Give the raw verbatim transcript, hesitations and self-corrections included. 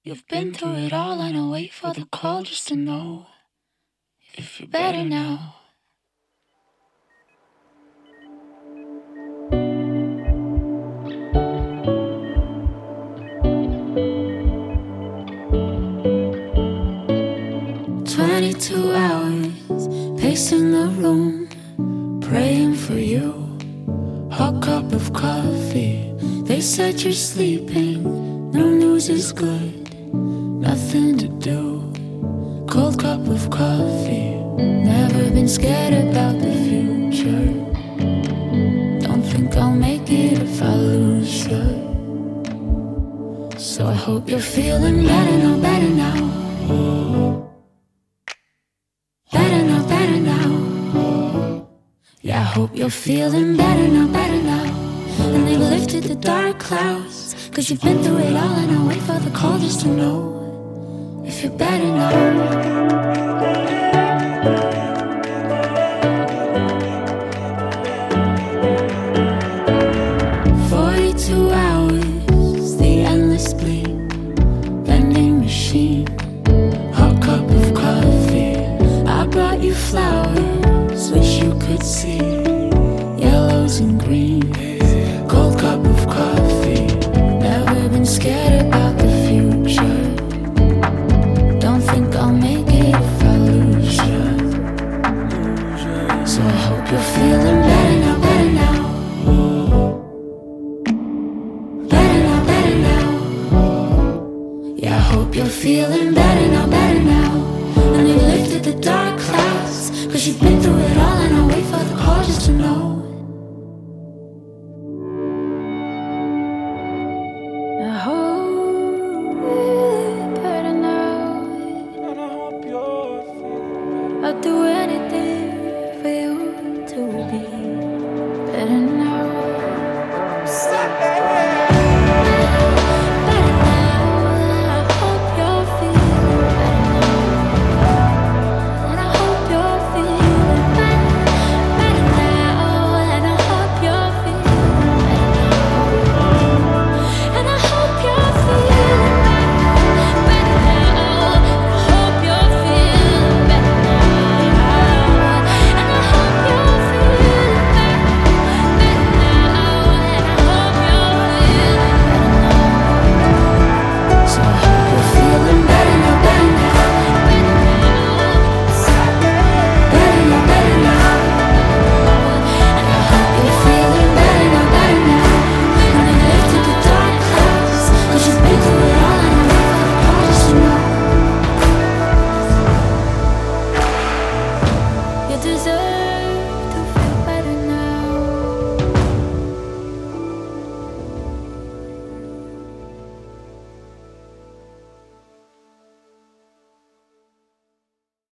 You've been through it all and I wait for the call just to know if you're better now. Twenty-two hours, pacing the room, praying for you. Hot cup of coffee, they said you're sleeping. No news is good, nothing to do. Cold cup of coffee, never been scared about the future. Don't think I'll make it if I lose you. So I hope you're feeling better now, better now. Better now, better now. Yeah, I hope you're feeling better now, better now. And they've lifted the dark clouds, cause you've been through it all and I wait for the call just to know if you're better now. Forty-two hours, the endless bleed, vending machine, hot cup of coffee. I brought you flowers, wish you could see yellows and greens. Cold cup of coffee, never been scared about the future. Don't think I'll make it if I lose you. So I hope you're feeling better now, better now. Better now, better now. Yeah, I hope you're feeling better now, better now. And they lifted the dark clouds, cause you've been through it all and I wait for the call just to know